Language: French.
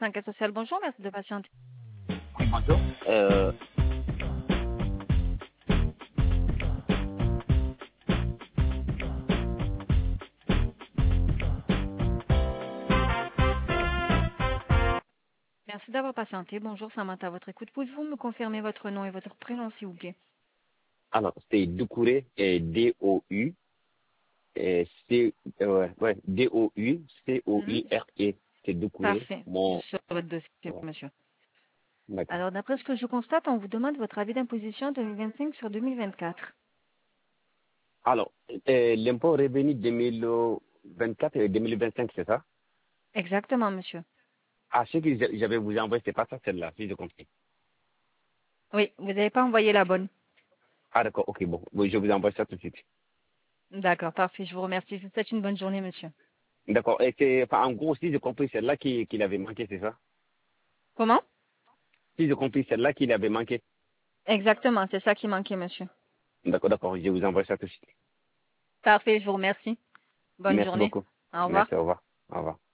service enquête sociale. Bonjour, merci de patienter. Oui, bonjour. Merci d'avoir patienté. Bonjour, Samantha, à votre écoute. Pouvez-vous me confirmer votre nom et votre prénom, s'il vous plaît? Alors, c'est Doucouré, D-O-U, Mhm. D-O-U-C-O-U-R-E. C'est Doucouré. Parfait. Mon, Sur votre dossier, ouais, monsieur. d'accord. Alors, d'après ce que je constate, on vous demande votre avis d'imposition 2025 sur 2024. Alors, l'impôt revenu 2024 et 2025, c'est ça? Exactement, monsieur. Ah, ce que j'avais vous envoyé, c'est pas ça, celle-là, si j'ai compris. Oui, vous n'avez pas envoyé la bonne. Ah, d'accord, ok, bon. Oui, je vous envoie ça tout de suite. D'accord, parfait. Je vous remercie. Je vous souhaite une bonne journée, monsieur. D'accord, et c'est, enfin, en gros, si j'ai compris, celle-là qu'il avait manqué, c'est ça? Comment? Si j'ai compris, celle-là qu'il avait manqué. Exactement, c'est ça qui manquait, monsieur. D'accord, d'accord, je vous envoie ça tout de suite. Parfait, je vous remercie. Bonne Merci journée. beaucoup. Au revoir. Merci, au revoir. Au revoir.